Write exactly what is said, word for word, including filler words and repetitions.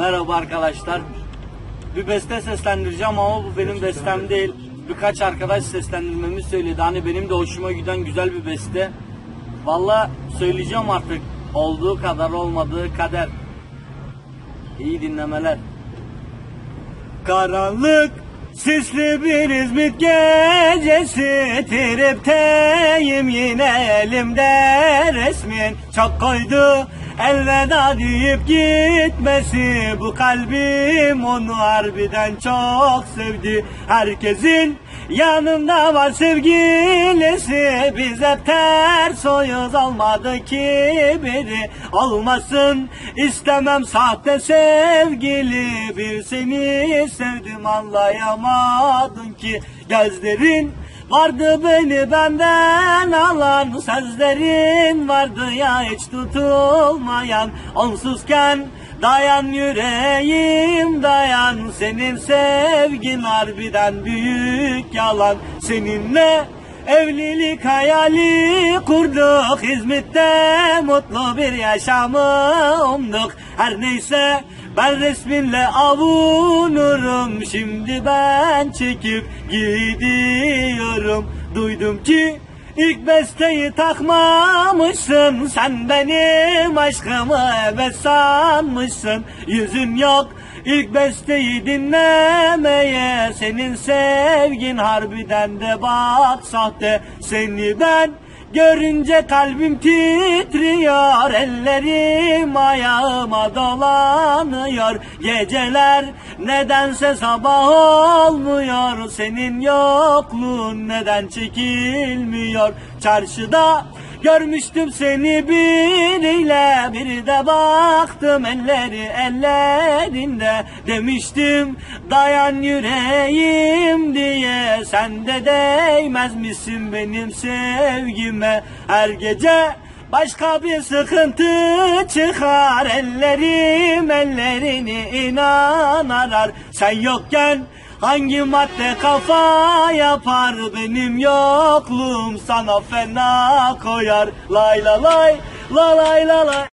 Merhaba arkadaşlar. Bir beste seslendireceğim ama bu benim bestem değil. Birkaç arkadaş seslendirmemi söyledi. Hani benim de hoşuma giden güzel bir beste. Vallahi söyleyeceğim artık. Olduğu kadar olmadığı kader. İyi dinlemeler. Karanlık sisli bir İzmit gecesi, tripteyim yine elimde resmin. Çok koydu elveda deyip gitmesi, bu kalbim onu harbiden çok sevdi. Herkesin yanında var sevgilisi, biz hep ters oyuz, olmadı ki biri. Olmasın istemem sahte sevgili, bir seni sevdim anlayamadın ki. Gözlerin vardı beni benden alan, sözlerin vardı ya hiç tutulmayan. Onsuzken dayan yüreğim dayan, senin sevgin harbiden büyük yalan. Seninle evlilik hayali kurduk, İzmit'te mutlu bir yaşamı umduk. Her neyse ben resminle avunurum, şimdi ben çekip gidiyorum. Duydum ki ilk besteyi takmamışsın, sen benim aşkımı evet sanmışsın. Yüzün yok ilk besteyi dinlemeye, senin sevgin harbiden de bak sahte. Seni ben görünce kalbim titriyor, ellerim ayağıma dolanıyor. Geceler nedense sabah olmuyor, senin yokluğun neden çekilmiyor. Çarşıda görmüştüm seni biriyle, bir de baktım elleri ellerinde. Demiştim dayan yüreğim diye, sen de değmez misin benim sevgime. Her gece başka bir sıkıntı çıkar, ellerim ellerini inan arar. Sen yokken hangi madde kafa yapar, benim yokluğum sana fena koyar. Lay la lay la lay la lay.